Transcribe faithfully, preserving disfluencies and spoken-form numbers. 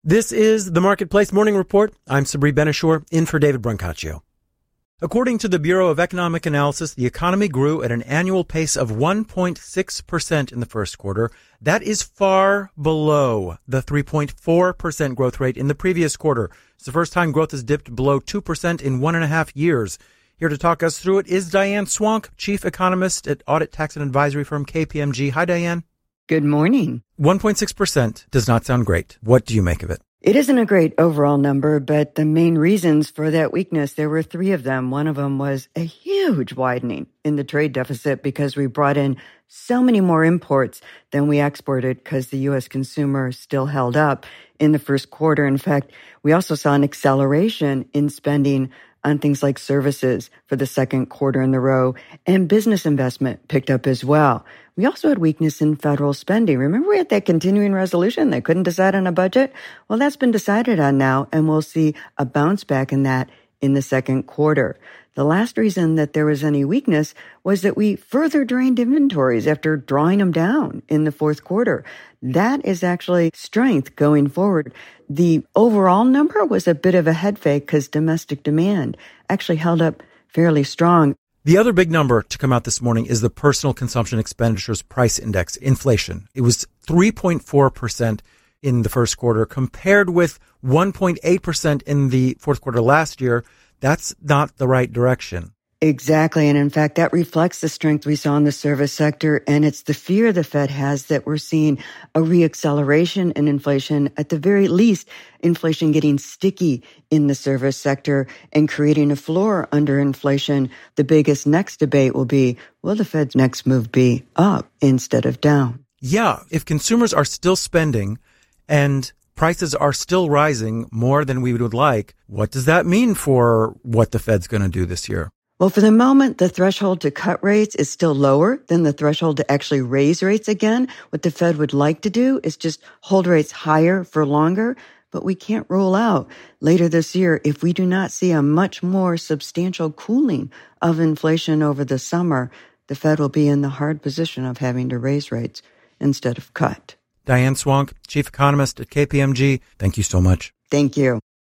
This is the Marketplace Morning Report. I'm Sabri Ben-Achour, in for David Brancaccio. According to the Bureau of Economic Analysis, the economy grew at an annual pace of one point six percent in the first quarter. That is far below the three point four percent growth rate in the previous quarter. It's the first time growth has dipped below two percent in one and a half years. Here to talk us through it is Diane Swonk, Chief Economist at audit, tax, and advisory firm K P M G. Hi, Diane. Good morning. one point six percent does not sound great. What do you make of it? It isn't a great overall number, but the main reasons for that weakness, there were three of them. One of them was a huge widening in the trade deficit because we brought in so many more imports than we exported because the U S consumer still held up in the first quarter. In fact, we also saw an acceleration in spending on things like services for the second quarter in a row, and business investment picked up as well. We also had weakness in federal spending. Remember we had that continuing resolution? They couldn't decide on a budget? Well, that's been decided on now, and we'll see a bounce back in that in the second quarter. The last reason that there was any weakness was that we further drained inventories after drawing them down in the fourth quarter. That is actually strength going forward. The overall number was a bit of a head fake because domestic demand actually held up fairly strong. The other big number to come out this morning is the Personal Consumption Expenditures Price Index, inflation. It was three point four percent in the first quarter compared with one point eight percent in the fourth quarter last year. That's not the right direction. Exactly. And in fact, that reflects the strength we saw in the service sector. And it's the fear the Fed has that we're seeing a reacceleration in inflation, at the very least, inflation getting sticky in the service sector and creating a floor under inflation. The biggest next debate will be, will the Fed's next move be up instead of down? Yeah. If consumers are still spending and prices are still rising more than we would like, what does that mean for what the Fed's going to do this year? Well, for the moment, the threshold to cut rates is still lower than the threshold to actually raise rates again. What the Fed would like to do is just hold rates higher for longer, but we can't rule out later this year, if we do not see a much more substantial cooling of inflation over the summer, the Fed will be in the hard position of having to raise rates instead of cut. Diane Swonk, Chief Economist at K P M G, thank you so much. Thank you.